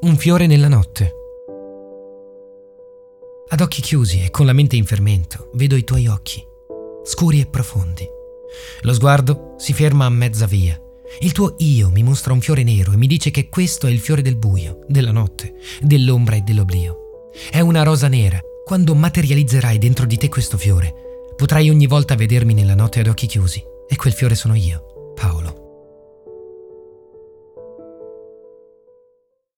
Un fiore nella notte. Ad occhi chiusi e con la mente in fermento, vedo i tuoi occhi, scuri e profondi. Lo sguardo si ferma a mezza via. Il tuo io mi mostra un fiore nero e mi dice che questo è il fiore del buio, della notte, dell'ombra e dell'oblio. È una rosa nera. Quando materializzerai dentro di te questo fiore, potrai ogni volta vedermi nella notte ad occhi chiusi. E quel fiore sono io, Paolo.